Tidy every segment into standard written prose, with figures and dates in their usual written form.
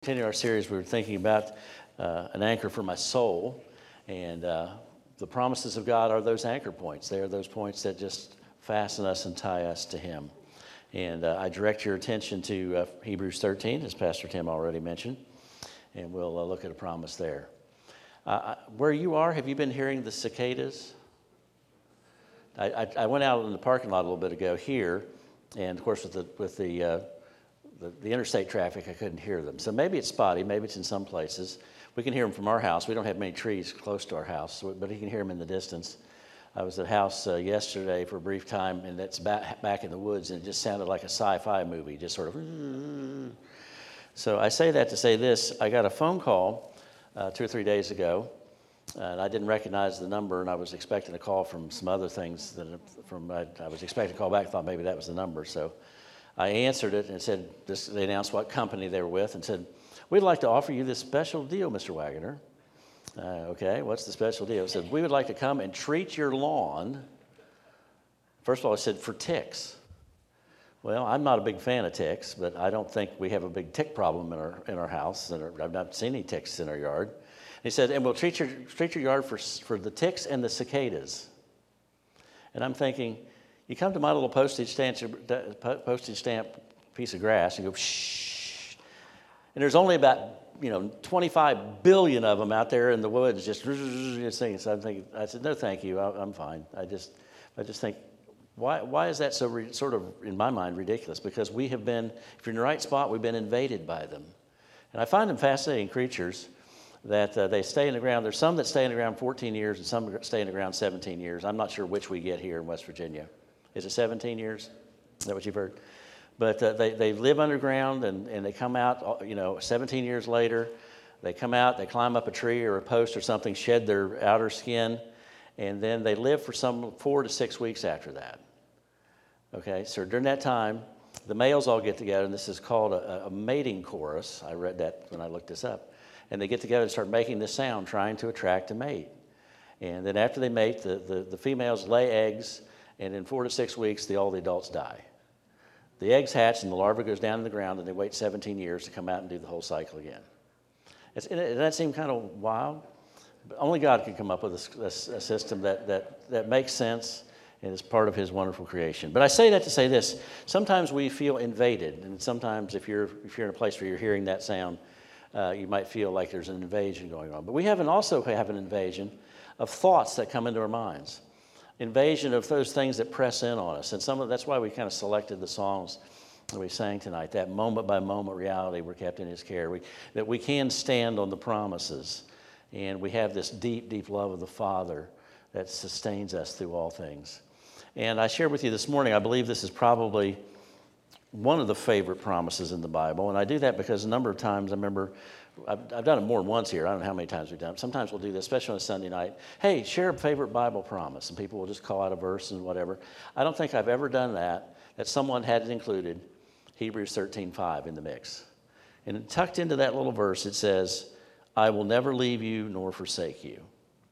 Continue our series, we were thinking about an anchor for my soul, and the promises of God are those anchor points. They are those points that just fasten us and tie us to Him. And I direct your attention to Hebrews 13, as Pastor Tim already mentioned, and we'll look at a promise there. Where you are, have you been hearing the cicadas? I went out in the parking lot a little bit ago here, and of course with the interstate traffic, I couldn't hear them. So maybe it's spotty, maybe it's in some places. We can hear them from our house. We don't have many trees close to our house, but you can hear them in the distance. I was at a house yesterday for a brief time, and it's back in the woods, and it just sounded like a sci-fi movie, just sort of. So I say that to say this. I got a phone call 2 or 3 days ago, and I didn't recognize the number, and I was expecting a call from some other things. I was expecting a call back, thought maybe that was the number, so I answered it and it said, they announced what company they were with and said, "We'd like to offer you this special deal, Mr. Wagoner." Okay, what's the special deal? It said, "We would like to come and treat your lawn." First of all, I said, for ticks. Well, I'm not a big fan of ticks, but I don't think we have a big tick problem in our house. I've not seen any ticks in our yard. And he said, "And we'll treat your yard for the ticks and the cicadas." And I'm thinking, you come to my little postage stamp piece of grass and go, shh. And there's only about 25 billion of them out there in the woods just singing. So I said, "No, thank you. I'm fine." I just think, why is that so sort of, in my mind, ridiculous? Because we have been, if you're in the right spot, we've been invaded by them. And I find them fascinating creatures that they stay in the ground. There's some that stay in the ground 14 years and some that stay in the ground 17 years. I'm not sure which we get here in West Virginia. Is it 17 years? Is that what you've heard? But they live underground and they come out, 17 years later. They come out, they climb up a tree or a post or something, shed their outer skin, and then they live for some 4 to 6 weeks after that. Okay, so during that time, the males all get together, and this is called a mating chorus. I read that when I looked this up. And they get together and start making this sound, trying to attract a mate. And then after they mate, the females lay eggs, and in 4 to 6 weeks, all the adults die. The eggs hatch, and the larva goes down in the ground, and they wait 17 years to come out and do the whole cycle again. Does that seem kind of wild? But only God can come up with a system that makes sense and is part of His wonderful creation. But I say that to say this. Sometimes we feel invaded, and sometimes if you're in a place where you're hearing that sound, you might feel like there's an invasion going on. But we also have an invasion of thoughts that come into our minds. Invasion of those things that press in on us. And that's why we kind of selected the songs that we sang tonight, that moment-by-moment reality we're kept in His care, that we can stand on the promises, and we have this deep, deep love of the Father that sustains us through all things. And I shared with you this morning, I believe this is probably one of the favorite promises in the Bible, and I do that because a number of times I remember, I've done it more than once here. I don't know how many times we've done it. Sometimes we'll do this, especially on a Sunday night. Hey, share a favorite Bible promise, and people will just call out a verse and whatever. I don't think I've ever done that someone hadn't included Hebrews 13:5 in the mix. And tucked into that little verse, it says, "I will never leave you nor forsake you."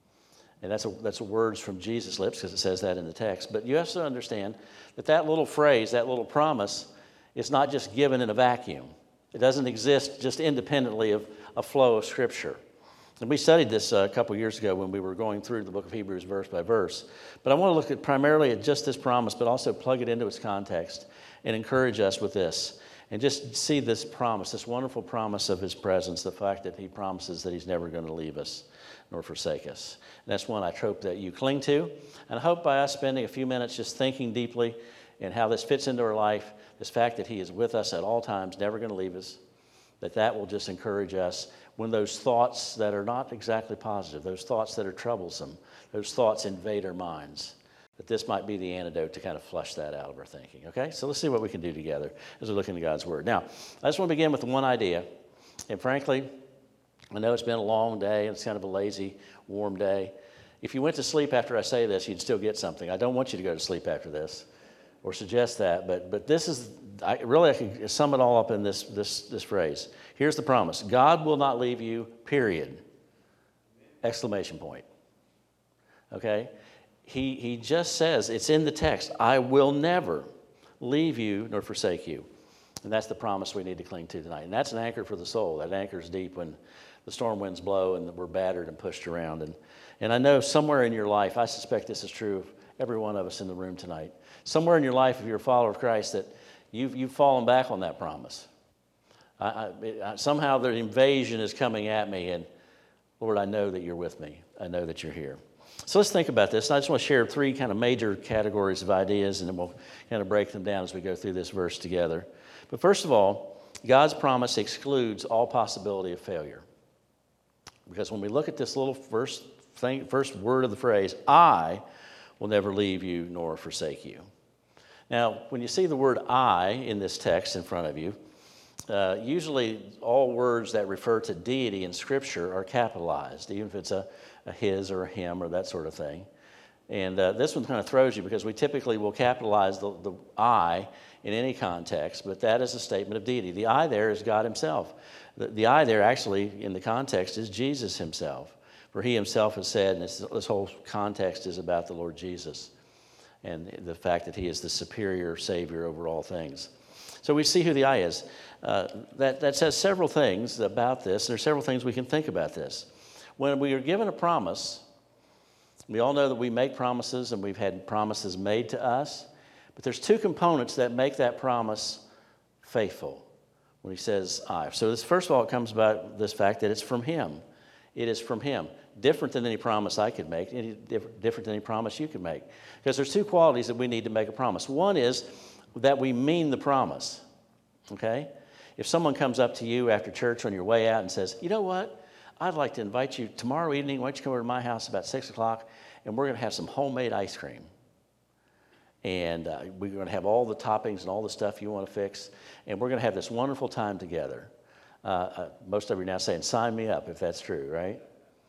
And that's words from Jesus' lips because it says that in the text. But you have to understand that little phrase, that little promise, is not just given in a vacuum. It doesn't exist just independently of a flow of Scripture. And we studied this a couple years ago when we were going through the book of Hebrews verse by verse. But I want to look primarily at just this promise, but also plug it into its context and encourage us with this. And just see this promise, this wonderful promise of His presence, the fact that He promises that He's never going to leave us nor forsake us. And that's one I hope that you cling to. And I hope by us spending a few minutes just thinking deeply and how this fits into our life, this fact that He is with us at all times, never going to leave us, that will just encourage us when those thoughts that are not exactly positive, those thoughts that are troublesome, those thoughts invade our minds, that this might be the antidote to kind of flush that out of our thinking, okay? So let's see what we can do together as we look into God's Word. Now, I just want to begin with one idea, and frankly, I know it's been a long day, and it's kind of a lazy, warm day. If you went to sleep after I say this, you'd still get something. I don't want you to go to sleep after this or suggest that, but this is, I can sum it all up in this phrase. Here's the promise. God will not leave you, period. Exclamation point. Okay? He just says, it's in the text, I will never leave you nor forsake you. And that's the promise we need to cling to tonight. And that's an anchor for the soul. That anchor is deep when the storm winds blow and we're battered and pushed around. And I know somewhere in your life, I suspect this is true of every one of us in the room tonight, somewhere in your life, if you're a follower of Christ, that you've fallen back on that promise. Somehow the invasion is coming at me, and Lord, I know that you're with me. I know that you're here. So let's think about this. And I just want to share three kind of major categories of ideas, and then we'll kind of break them down as we go through this verse together. But first of all, God's promise excludes all possibility of failure. Because when we look at this little first word of the phrase, I will never leave you nor forsake you. Now, when you see the word I in this text in front of you, usually all words that refer to deity in Scripture are capitalized, even if it's a his or a him or that sort of thing. And this one kind of throws you because we typically will capitalize the I in any context, but that is a statement of deity. The I there is God himself. The I there actually in the context is Jesus himself. For he himself has said, and this whole context is about the Lord Jesus and the fact that he is the superior Savior over all things. So we see who the I is. That says several things about this. There's several things we can think about this. When we are given a promise, we all know that we make promises and we've had promises made to us, but there's two components that make that promise faithful when he says I. So this, first of all, it comes about this fact that it's from him. It is from him. Different than any promise I could make, different than any promise you could make. Because there's two qualities that we need to make a promise. One is that we mean the promise, okay? If someone comes up to you after church on your way out and says, you know what, I'd like to invite you tomorrow evening, why don't you come over to my house about 6 o'clock, and we're going to have some homemade ice cream. And we're going to have all the toppings and all the stuff you want to fix, and we're going to have this wonderful time together. Most of you are now saying, sign me up if that's true, right?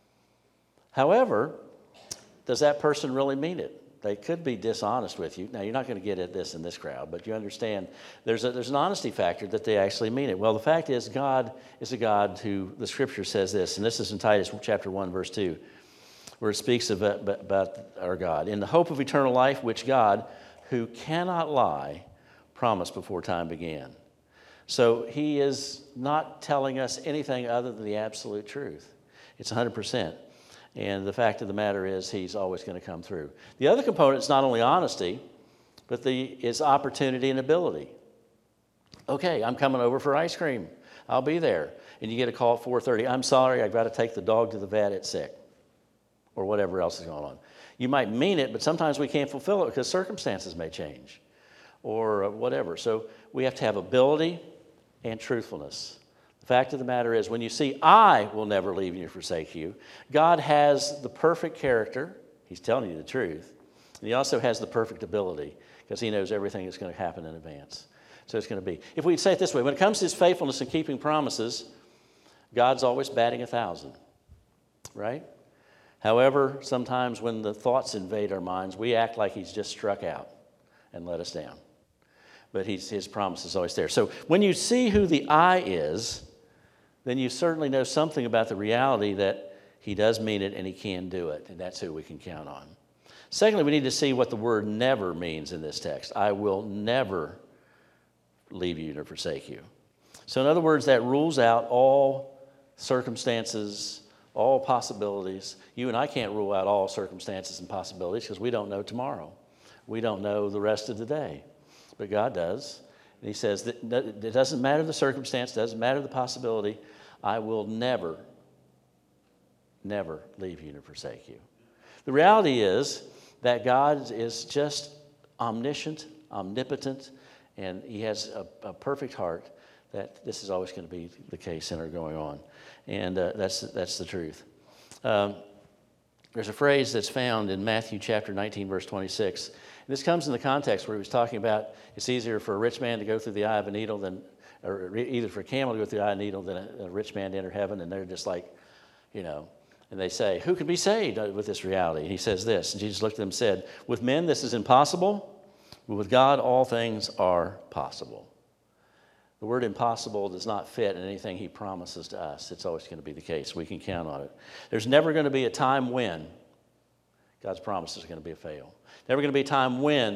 However, does that person really mean it? They could be dishonest with you. Now, you're not going to get at this in this crowd, but you understand there's an honesty factor that they actually mean it. Well, the fact is God is a God who, the Scripture says this, and this is in Titus chapter 1, verse 2, where it speaks about our God. In the hope of eternal life, which God, who cannot lie, promised before time began. So he is not telling us anything other than the absolute truth. It's 100%. And the fact of the matter is he's always going to come through. The other component is not only honesty, but is opportunity and ability. Okay, I'm coming over for ice cream. I'll be there. And you get a call at 4:30. I'm sorry, I've got to take the dog to the vet. It's sick. Or whatever else is going on. You might mean it, but sometimes we can't fulfill it because circumstances may change or whatever. So we have to have ability and truthfulness. The fact of the matter is, when you see, I will never leave you or forsake you, God has the perfect character. He's telling you the truth. And he also has the perfect ability because he knows everything that's going to happen in advance. So it's going to be. If we say it this way, when it comes to his faithfulness and keeping promises, God's always batting 1,000, right? However, sometimes when the thoughts invade our minds, we act like he's just struck out and let us down. But his promise is always there. So when you see who the I is, then you certainly know something about the reality that he does mean it and he can do it, and that's who we can count on. Secondly, we need to see what the word never means in this text. I will never leave you nor forsake you. So in other words, that rules out all circumstances, all possibilities. You and I can't rule out all circumstances and possibilities because we don't know tomorrow. We don't know the rest of the day. But God does. And he says that it doesn't matter the circumstance, doesn't matter the possibility. I will never, never leave you nor forsake you. The reality is that God is just omniscient, omnipotent, and he has a perfect heart that this is always going to be the case in our going on. And that's the truth. There's a phrase that's found in Matthew chapter 19, verse 26. And this comes in the context where he was talking about it's easier for a rich man to go through the eye of a needle than, or either for a camel to go through the eye of a needle than a rich man to enter heaven. And they're just like, you know, and they say, who can be saved with this reality? And he says this, and Jesus looked at them and said, with men this is impossible, but with God all things are possible. The word impossible does not fit in anything he promises to us. It's always going to be the case. We can count on it. There's never going to be a time when God's promise is going to be a fail. Never going to be a time when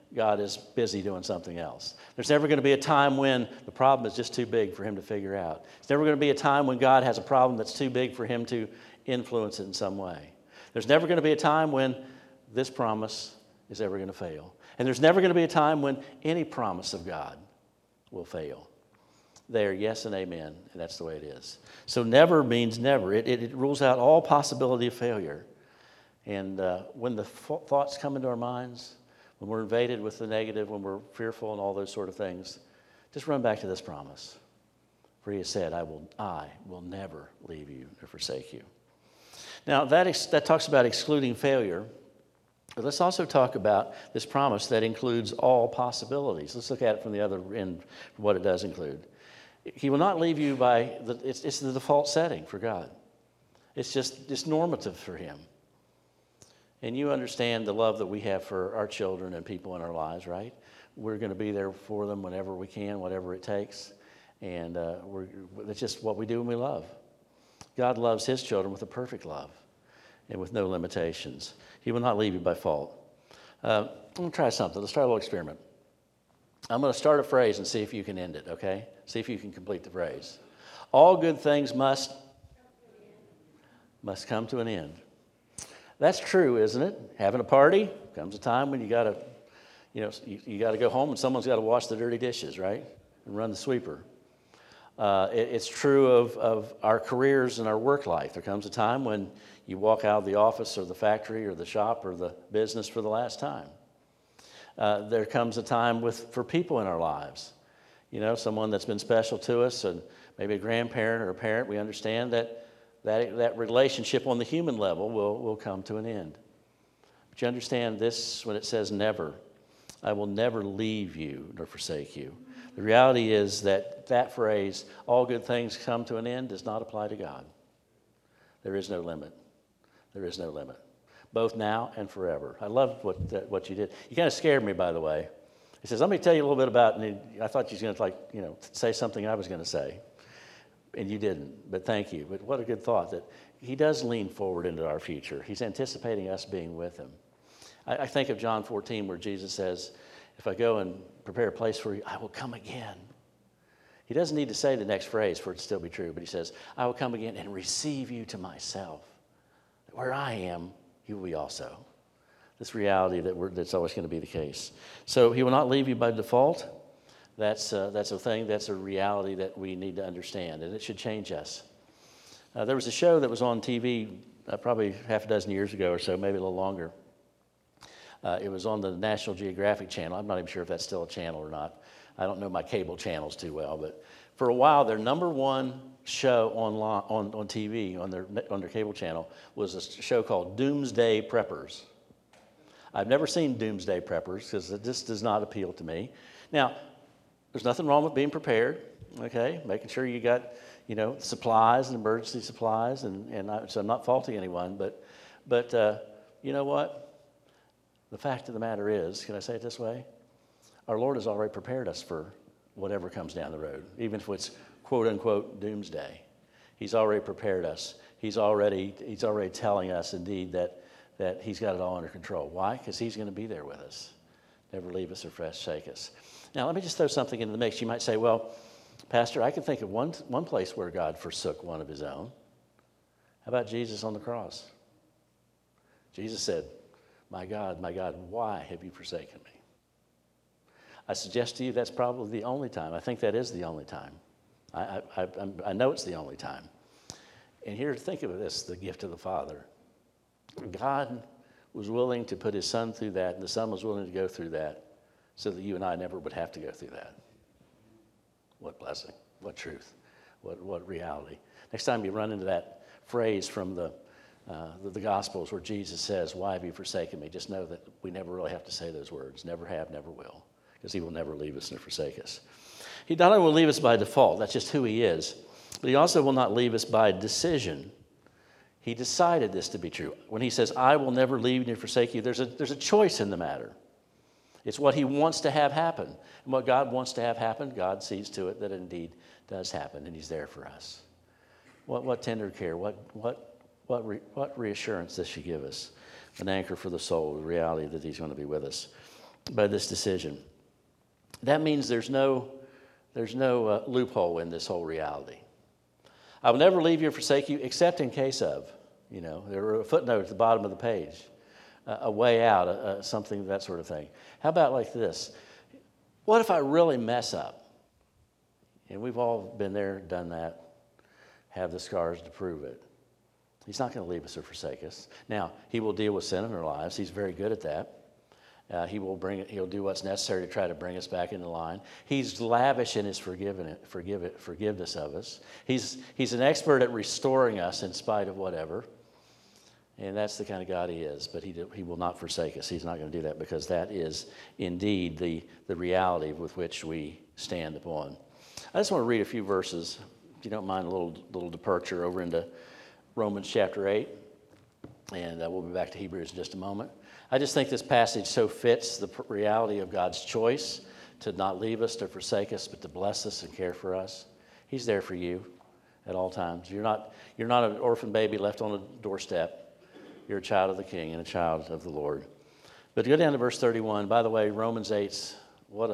God is busy doing something else. There's never going to be a time when the problem is just too big for him to figure out. There's never going to be a time when God has a problem that's too big for him to influence it in some way. There's never going to be a time when this promise is ever going to fail. And there's never going to be a time when any promise of God will fail. They are yes and amen, and that's the way it is. So never means never. It rules out all possibility of failure. And when the thoughts come into our minds, when we're invaded with the negative, when we're fearful and all those sort of things, just run back to this promise. For he has said, I will never leave you or forsake you. Now, that talks about excluding failure. But let's also talk about this promise that includes all possibilities. Let's look at it from the other end, what it does include. He will not leave you by, it's the default setting for God. It's normative for him. And you understand the love that we have for our children and people in our lives, right? We're going to be there for them whenever we can, whatever it takes. And it's just what we do when we love. God loves his children with a perfect love and with no limitations. He will not leave you by fault. I'm going to try something. Let's try a little experiment. I'm going to start a phrase and see if you can end it, okay? See if you can complete the phrase. All good things must come to an end. That's true, isn't it? Having a party comes a time when you got to go home and someone's got to wash the dirty dishes, right? And run the sweeper. It's true of our careers and our work life. There comes a time when you walk out of the office or the factory or the shop or the business for the last time. There comes a time for people in our lives. You know, someone that's been special to us, and maybe a grandparent or a parent, we understand that relationship on the human level will come to an end. But you understand this when it says never. I will never leave you nor forsake you. The reality is that phrase, all good things come to an end, does not apply to God. There is no limit. There is no limit. Both now and forever. I love what you did. You kind of scared me, by the way. He says, let me tell you a little bit about, and I thought you was going to say something I was going to say. And you didn't, but thank you. But what a good thought that he does lean forward into our future. He's anticipating us being with him. I think of John 14 where Jesus says, if I go and prepare a place for you, I will come again. He doesn't need to say the next phrase for it to still be true, but he says, I will come again and receive you to myself. Where I am, you will be also. This reality that's always going to be the case. So he will not leave you by default. That's a thing, that's a reality that we need to understand, and it should change us. There was a show that was on TV probably half a dozen years ago or so, maybe a little longer. It was on the National Geographic channel. I'm not even sure if that's still a channel or not. I don't know my cable channels too well, but for a while, their number one show on TV, on their cable channel, was a show called Doomsday Preppers. I've never seen Doomsday Preppers because this does not appeal to me. Now, there's nothing wrong with being prepared, okay? Making sure you got, supplies and emergency supplies, so I'm not faulting anyone, but you know what? The fact of the matter is, can I say it this way? Our Lord has already prepared us for whatever comes down the road, even if it's quote-unquote doomsday. He's already prepared us. He's already telling us, indeed, that he's got it all under control. Why? Because he's going to be there with us, never leave us or forsake us. Now, let me just throw something into the mix. You might say, well, Pastor, I can think of one place where God forsook one of his own. How about Jesus on the cross? Jesus said, my God, why have you forsaken me? I suggest to you that's probably the only time. I think that is the only time. I know it's the only time. And here, think of this, the gift of the Father. God was willing to put his Son through that, and the Son was willing to go through that so that you and I never would have to go through that. What blessing, what truth, what reality. Next time you run into that phrase from the Gospels where Jesus says, why have you forsaken me? Just know that we never really have to say those words. Never have, never will. Because he will never leave us nor forsake us. He not only will leave us by default, that's just who he is, but he also will not leave us by decision. He decided this to be true. When he says, I will never leave you nor forsake you, there's a choice in the matter. It's what he wants to have happen. And what God wants to have happen, God sees to it that it indeed does happen, and he's there for us. What tender care, what reassurance does she give us? An anchor for the soul, the reality that he's going to be with us. by this decision. That means there's no loophole in this whole reality. I will never leave you or forsake you except in case of, there were a footnote at the bottom of the page, a way out, something, that sort of thing. How about like this? What if I really mess up? And we've all been there, done that, have the scars to prove it. He's not going to leave us or forsake us. Now, he will deal with sin in our lives. He's very good at that. He'll do what's necessary to try to bring us back into line. He's lavish in his forgiveness of us. He's an expert at restoring us in spite of whatever. And that's the kind of God he is. But he will not forsake us. He's not going to do that, because that is indeed the reality with which we stand upon. I just want to read a few verses, if you don't mind, a little departure over into Romans chapter 8. And we'll be back to Hebrews in just a moment. I just think this passage so fits the reality of God's choice to not leave us, to forsake us, but to bless us and care for us. He's there for you at all times. You're not an orphan baby left on a doorstep. You're a child of the King and a child of the Lord. But go down to verse 31. By the way, Romans 8's, what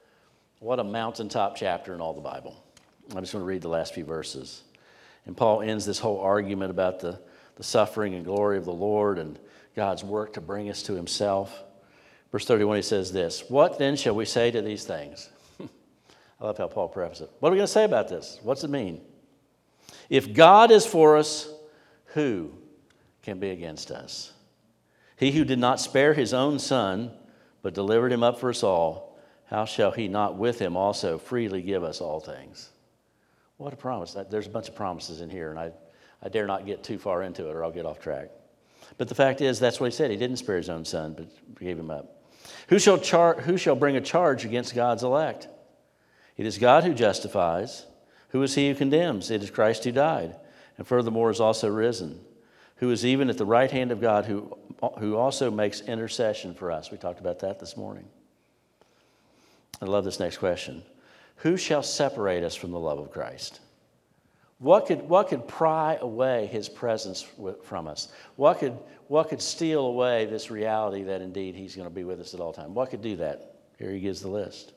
a mountaintop chapter in all the Bible. I just want to read the last few verses. And Paul ends this whole argument about the suffering and glory of the Lord and God's work to bring us to himself. Verse 31, he says this: "What then shall we say to these things?" I love how Paul prefaces it. What are we going to say about this? What's it mean? "If God is for us, who can be against us? He who did not spare his own son, but delivered him up for us all, how shall he not with him also freely give us all things?" What a promise. There's a bunch of promises in here, and I dare not get too far into it, or I'll get off track. But the fact is, that's what he said. He didn't spare his own son, but gave him up. Who shall bring a charge against God's elect? It is God who justifies. Who is he who condemns? It is Christ who died, and furthermore is also risen, who is even at the right hand of God, who also makes intercession for us. We talked about that this morning. I love this next question. Who shall separate us from the love of Christ? What could pry away his presence from us? What could steal away this reality that indeed he's going to be with us at all times? What could do that? Here he gives the list.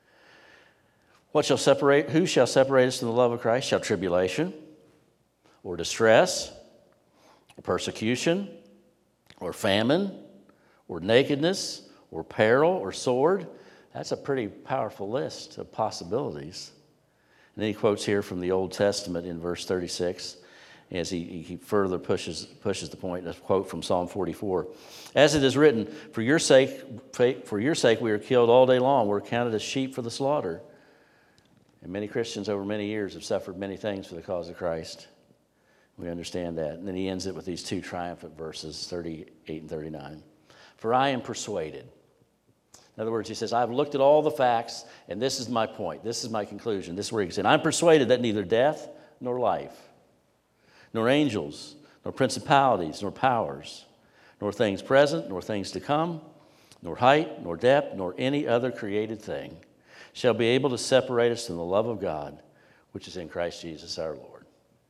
Who shall separate us from the love of Christ? Shall tribulation, or distress, or persecution, or famine, or nakedness, or peril, or sword? That's a pretty powerful list of possibilities. And then he quotes here from the Old Testament in verse 36 as he further pushes the point, a quote from Psalm 44. "As it is written, for your sake we are killed all day long. We're counted as sheep for the slaughter." And many Christians over many years have suffered many things for the cause of Christ. We understand that. And then he ends it with these two triumphant verses, 38 and 39. "For I am persuaded." In other words, he says, I've looked at all the facts, and this is my point. This is my conclusion. This is where he said, "I'm persuaded that neither death nor life, nor angels, nor principalities, nor powers, nor things present, nor things to come, nor height, nor depth, nor any other created thing shall be able to separate us from the love of God, which is in Christ Jesus our Lord."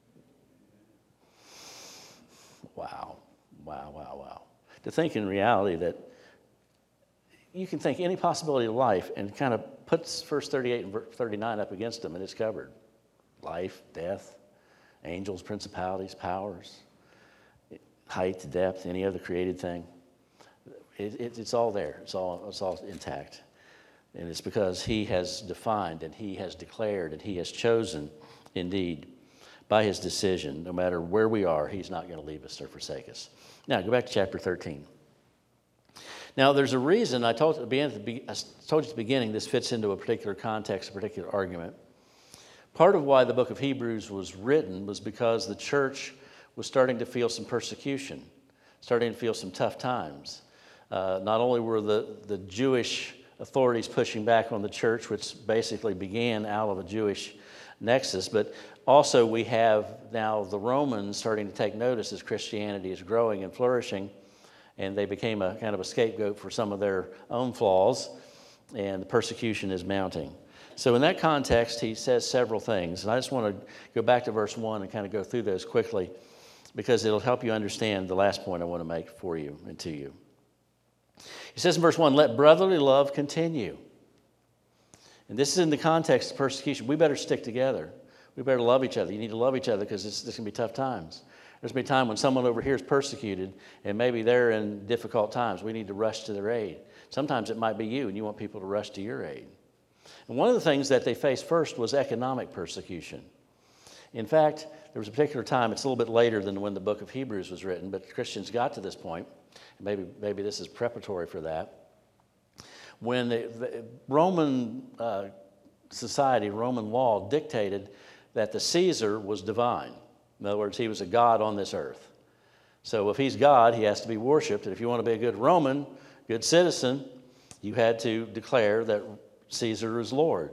Wow, wow, wow, wow. To think in reality that you can think any possibility of life and kind of puts verse 38 and verse 39 up against them, and it's covered. Life, death, angels, principalities, powers, height, depth, any other created thing. It's all there. It's all intact. And it's because he has defined and he has declared and he has chosen, indeed, by his decision, no matter where we are, he's not going to leave us or forsake us. Now, go back to chapter 13. Now, there's a reason I told you at the beginning this fits into a particular context, a particular argument. Part of why the book of Hebrews was written was because the church was starting to feel some persecution, starting to feel some tough times. Not only were the Jewish authorities pushing back on the church, which basically began out of a Jewish nexus, but also we have now the Romans starting to take notice as Christianity is growing and flourishing. And they became a kind of a scapegoat for some of their own flaws, and the persecution is mounting. So in that context, he says several things. And I just want to go back to verse 1 and kind of go through those quickly, because it'll help you understand the last point I want to make for you and to you. He says in verse 1, let brotherly love continue. And this is in the context of persecution. We better stick together. We better love each other. You need to love each other because this is going to be tough times. There's going to be a time when someone over here is persecuted and maybe they're in difficult times. We need to rush to their aid. Sometimes it might be you and you want people to rush to your aid. And one of the things that they faced first was economic persecution. In fact, there was a particular time, it's a little bit later than when the book of Hebrews was written, but Christians got to this point, and maybe this is preparatory for that, when the Roman society, Roman law dictated that the Caesar was divine. In other words, he was a god on this earth. So if he's God, he has to be worshipped, and if you want to be a good Roman, good citizen, you had to declare that Caesar is Lord.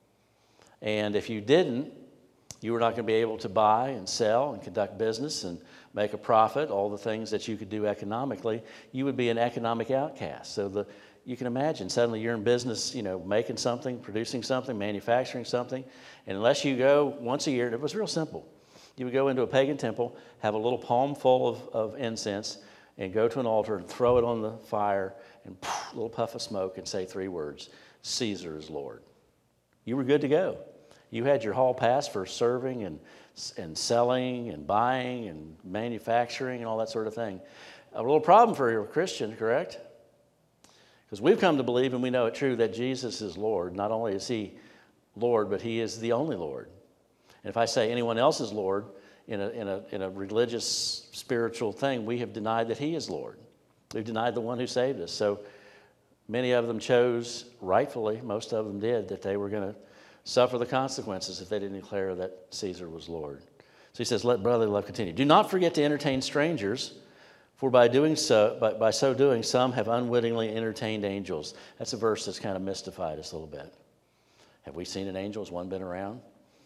And if you didn't, you were not going to be able to buy and sell and conduct business and make a profit, all the things that you could do economically. You would be an economic outcast. So you can imagine, suddenly you're in business, making something, producing something, manufacturing something, and unless you go once a year, it was real simple. You would go into a pagan temple, have a little palm full of incense, and go to an altar and throw it on the fire, and a little puff of smoke, and say 3 words, Caesar is Lord. You were good to go. You had your hall pass for serving and selling and buying and manufacturing and all that sort of thing. A little problem for a Christian, correct? Because we've come to believe, and we know it true, that Jesus is Lord. Not only is he Lord, but he is the only Lord. And if I say anyone else is Lord in a religious, spiritual thing, we have denied that he is Lord. We've denied the one who saved us. So many of them chose, rightfully, most of them did, that they were going to suffer the consequences if they didn't declare that Caesar was Lord. So he says, let brotherly love continue. Do not forget to entertain strangers, for by so doing, some have unwittingly entertained angels. That's a verse that's kind of mystified us a little bit. Have we seen an angel? Has one been around?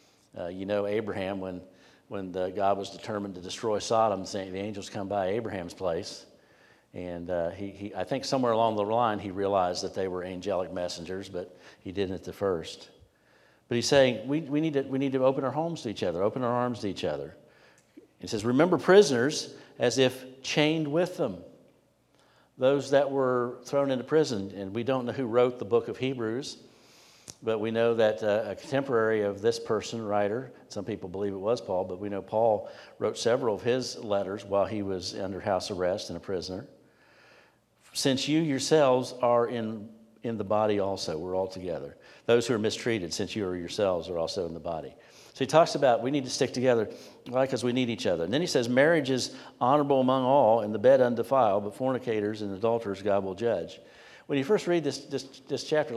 Abraham, when God was determined to destroy Sodom, the angels come by Abraham's place. And I think somewhere along the line he realized that they were angelic messengers, but he didn't at the first. But he's saying we need to open our homes to each other, open our arms to each other. He says, remember prisoners as if chained with them. Those that were thrown into prison. And we don't know who wrote the book of Hebrews, but we know that a contemporary of this person, writer, some people believe it was Paul, but we know Paul wrote several of his letters while he was under house arrest and a prisoner. Since you yourselves are in the body also, we're all together. Those who are mistreated, since you are yourselves, are also in the body. So he talks about we need to stick together because we need each other. And then he says marriage is honorable among all and the bed undefiled, but fornicators and adulterers God will judge. When you first read this chapter,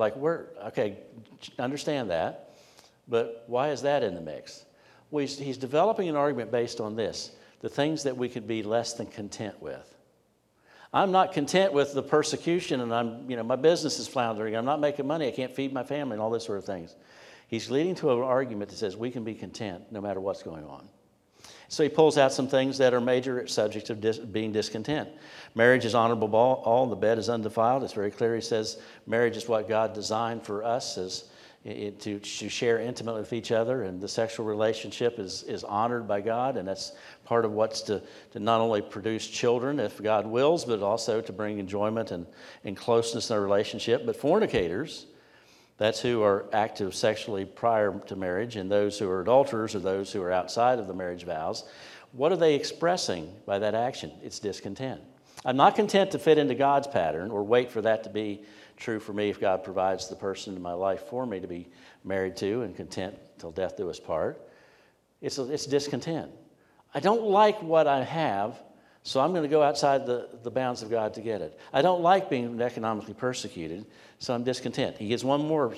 understand that, but why is that in the mix? Well, he's developing an argument based on this, the things that we could be less than content with. I'm not content with the persecution, and my business is floundering. I'm not making money. I can't feed my family, and all this sort of things. He's leading to an argument that says we can be content no matter what's going on. So he pulls out some things that are major subjects of being discontent. Marriage is honorable all, the bed is undefiled. It's very clear. He says marriage is what God designed for us to share intimately with each other, and the sexual relationship is honored by God, and that's part of what's to not only produce children, if God wills, but also to bring enjoyment and closeness in a relationship. But fornicators, that's who are active sexually prior to marriage, and those who are adulterers are those who are outside of the marriage vows. What are they expressing by that action? It's discontent. I'm not content to fit into God's pattern or wait for that to be true for me if God provides the person in my life for me to be married to and content till death do us part. It's discontent. I don't like what I have, so I'm going to go outside the bounds of God to get it. I don't like being economically persecuted, so I'm discontent. He gives one more,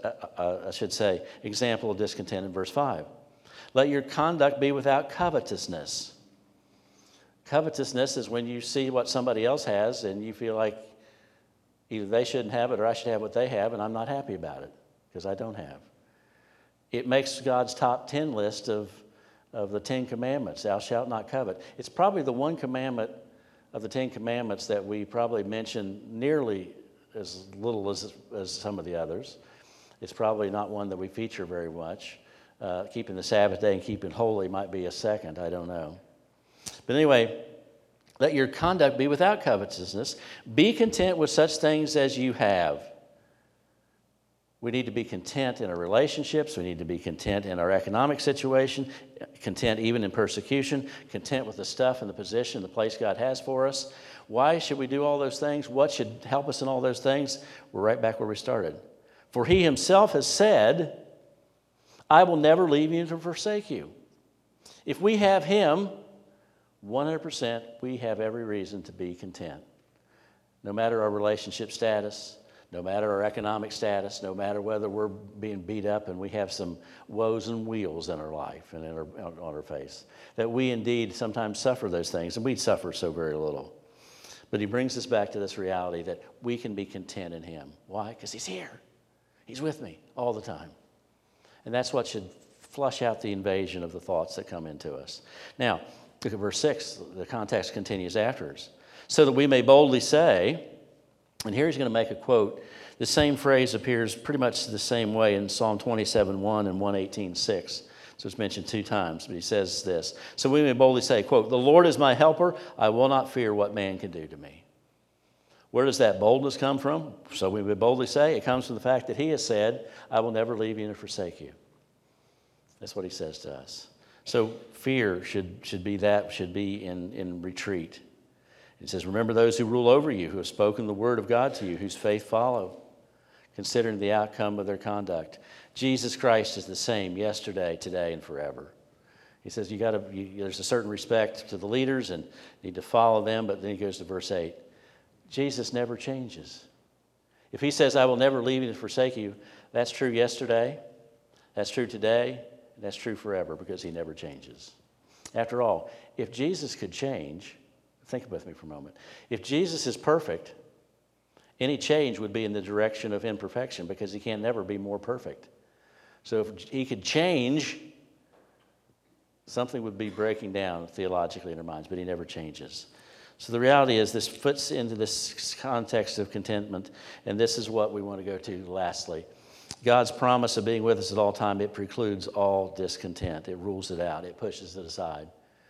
example of discontent in verse 5. Let your conduct be without covetousness. Covetousness is when you see what somebody else has and you feel like either they shouldn't have it or I should have what they have, and I'm not happy about it because I don't have. It makes God's top 10 list of the 10 commandments. Thou shalt not covet. It's probably the one commandment of the 10 commandments that we probably mention nearly as little as some of the others. It's probably not one that we feature very much. Keeping the Sabbath day and keeping holy might be a second. I don't know. But anyway, Let your conduct be without covetousness. Be content with such things as you have. We need to be content in our relationships. We need to be content in our economic situation, content even in persecution, content with the stuff and the position, the place God has for us. Why should we do all those things? What should help us in all those things? We're right back where we started. For he himself has said, I will never leave you to forsake you. If we have him, 100%, we have every reason to be content. No matter our relationship status, no matter our economic status, no matter whether we're being beat up and we have some woes and wheels in our life and on our face, that we indeed sometimes suffer those things, and we suffer so very little. But he brings us back to this reality that we can be content in him. Why? Because he's here. He's with me all the time. And that's what should flush out the invasion of the thoughts that come into us. Now, look at verse 6. The context continues afterwards. So that we may boldly say, and here he's going to make a quote. The same phrase appears pretty much the same way in Psalm 27:1 and 118:6. So it's mentioned 2 times, but he says this. So we may boldly say, quote, the Lord is my helper. I will not fear what man can do to me. Where does that boldness come from? So we may boldly say it comes from the fact that he has said, I will never leave you nor forsake you. That's what he says to us. So fear should be in retreat. It says, remember those who rule over you, who have spoken the word of God to you, whose faith follow, considering the outcome of their conduct. Jesus Christ is the same yesterday, today, and forever. He says there's a certain respect to the leaders and you need to follow them, but then he goes to verse 8. Jesus never changes. If he says, I will never leave you and forsake you, that's true yesterday, that's true today, and that's true forever because he never changes. After all, if Jesus could change, think with me for a moment. If Jesus is perfect, any change would be in the direction of imperfection because he can never be more perfect. So if he could change, something would be breaking down theologically in our minds, but he never changes. So the reality is this fits into this context of contentment, and this is what we want to go to lastly. God's promise of being with us at all time, it precludes all discontent. It rules it out. It pushes it aside.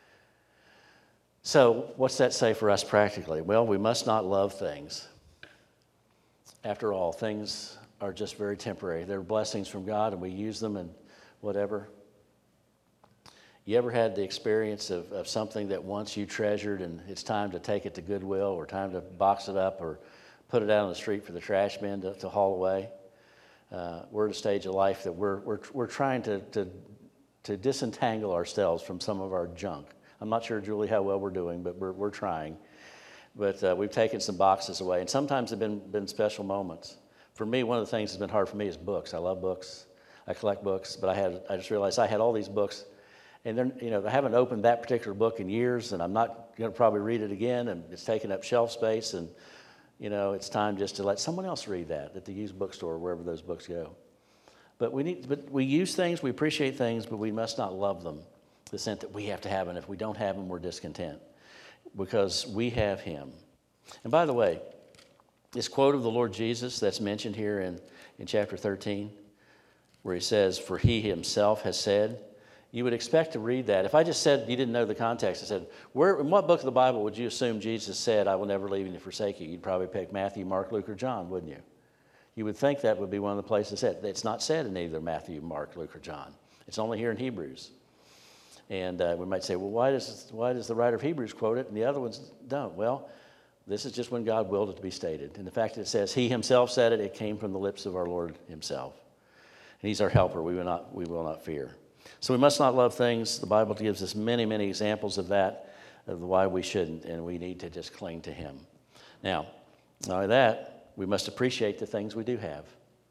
So what's that say for us practically? Well, we must not love things. After all, things are just very temporary. They're blessings from God, and we use them and whatever. You ever had the experience of something that once you treasured and it's time to take it to Goodwill or time to box it up or put it out on the street for the trash men to haul away? We're at a stage of life that we're trying to disentangle ourselves from some of our junk. I'm not sure, Julie, how well we're doing, but we're trying. But we've taken some boxes away, and sometimes they've been special moments. For me, one of the things that's been hard for me is books. I love books. I collect books, but I just realized I had all these books, and I haven't opened that particular book in years, and I'm not going to probably read it again, and it's taking up shelf space, and it's time just to let someone else read that at the used bookstore, wherever those books go. But we use things, we appreciate things, but we must not love them to the extent that we have to have them. If we don't have them, we're discontent because we have him. And by the way, this quote of the Lord Jesus that's mentioned here in chapter 13, where he says, for he himself has said, you would expect to read that. If I just said you didn't know the context, I said, in what book of the Bible would you assume Jesus said, I will never leave you nor forsake you? You'd probably pick Matthew, Mark, Luke, or John, wouldn't you? You would think that would be one of the places said. It's not said in either Matthew, Mark, Luke, or John. It's only here in Hebrews. And we might say, well, why does the writer of Hebrews quote it and the other ones don't? Well, this is just when God willed it to be stated. And the fact that it says he himself said it, it came from the lips of our Lord himself. And he's our helper. We will not fear. So we must not love things. The Bible gives us many, many examples of that, of why we shouldn't, and we need to just cling to him. Now, not only that, we must appreciate the things we do have.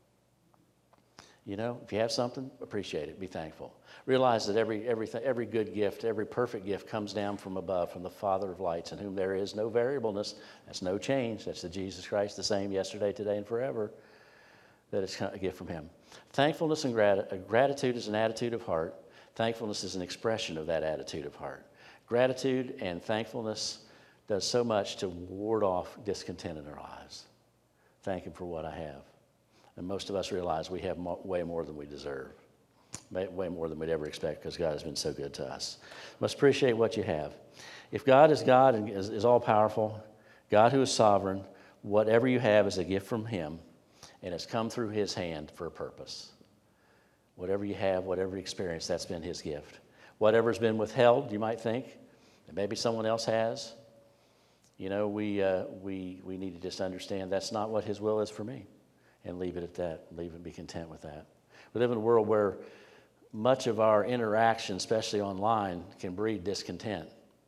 If you have something, appreciate it. Be thankful. Realize that every good gift, every perfect gift comes down from above, from the Father of lights, in whom there is no variableness. That's no change. That's the Jesus Christ, the same yesterday, today, and forever. That it's a gift from him. Thankfulness and gratitude is an attitude of heart. Thankfulness is an expression of that attitude of heart. Gratitude and thankfulness does so much to ward off discontent in our lives. Thank him for what I have. And most of us realize we have way more than we deserve. Way more than we'd ever expect because God has been so good to us. Must appreciate what you have. If God is God and is all-powerful, God who is sovereign, whatever you have is a gift from him, and it's come through his hand for a purpose. Whatever you have, whatever you experience, that's been his gift. Whatever's been withheld, you might think, that maybe someone else has, we need to just understand that's not what his will is for me, and leave it at that. Leave it and be content with that. We live in a world where much of our interaction, especially online, can breed discontent.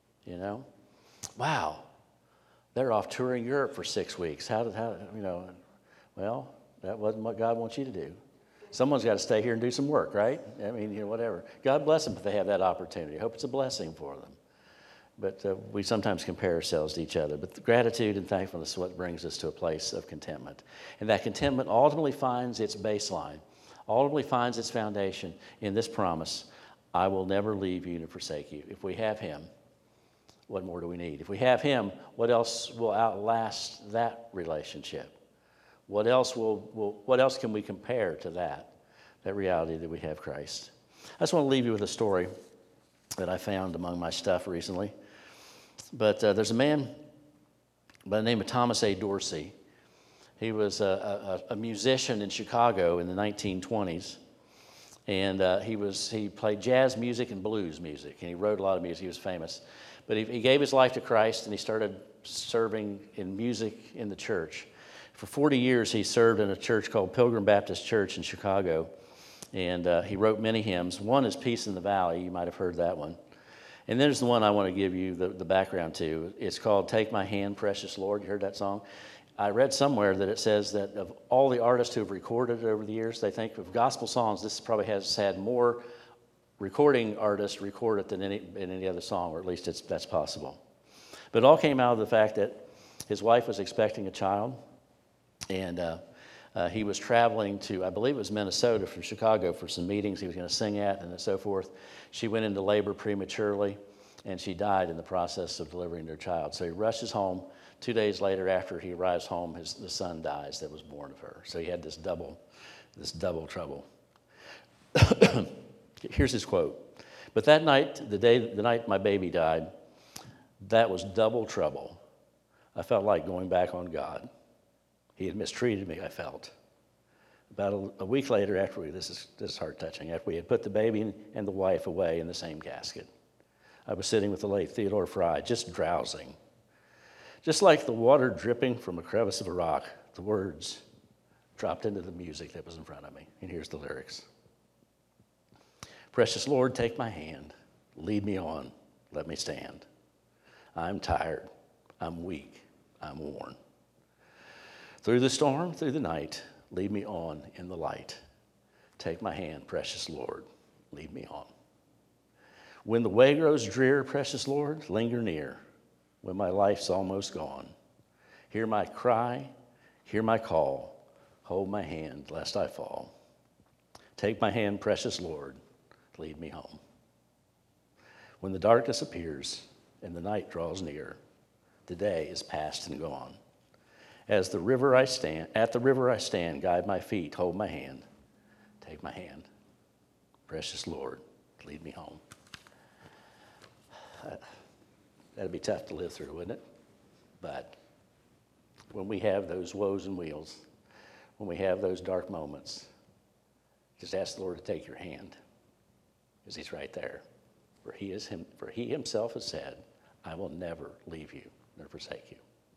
Wow, they're off touring Europe for 6 weeks. Well, that wasn't what God wants you to do. Someone's got to stay here and do some work, right? Whatever. God bless them if they have that opportunity. I hope it's a blessing for them. But we sometimes compare ourselves to each other. But the gratitude and thankfulness is what brings us to a place of contentment. And that contentment ultimately finds its baseline, ultimately finds its foundation in this promise: I will never leave you nor forsake you. If we have him, what more do we need? If we have him, what else will outlast that relationship? What else can we compare to that reality that we have Christ? I just want to leave you with a story that I found among my stuff recently. But there's a man by the name of Thomas A. Dorsey. He was a musician in Chicago in the 1920s. And he played jazz music and blues music, and he wrote a lot of music. He was famous. But he gave his life to Christ, and he started serving in music in the church. For 40 years, he served in a church called Pilgrim Baptist Church in Chicago, and he wrote many hymns. One is Peace in the Valley. You might have heard that one. And there's the one I want to give you the background to. It's called Take My Hand, Precious Lord. You heard that song? I read somewhere that it says that of all the artists who have recorded it over the years, they think of gospel songs, this probably has had more recording artists record it than any other song, or at least that's possible. But it all came out of the fact that his wife was expecting a child, and he was traveling to, I believe it was Minnesota, from Chicago for some meetings he was going to sing at and so forth. She went into labor prematurely, and she died in the process of delivering their child. So he rushes home. 2 days later, after he arrives home, the son dies that was born of her. So he had this double trouble. Here's his quote. But that night, the night my baby died, that was double trouble. I felt like going back on God. He had mistreated me, I felt. About a week later, this is heart-touching, after we had put the baby and the wife away in the same casket, I was sitting with the late Theodore Fry, just drowsing. Just like the water dripping from a crevice of a rock, the words dropped into the music that was in front of me. And here's the lyrics. Precious Lord, take my hand. Lead me on. Let me stand. I'm tired. I'm weak. I'm worn. Through the storm, through the night, lead me on in the light. Take my hand, precious Lord. Lead me on. When the way grows drear, precious Lord, linger near. When my life's almost gone, hear my cry, hear my call, hold my hand lest I fall. Take my hand, precious Lord, lead me home. When the darkness appears and the night draws near, the day is past and gone. At the river I stand, guide my feet, hold my hand. Take my hand, precious Lord, lead me home. That'd be tough to live through, wouldn't it? But when we have those woes and wheels, when we have those dark moments, just ask the Lord to take your hand, because he's right there. For he himself has said, I will never leave you nor forsake you.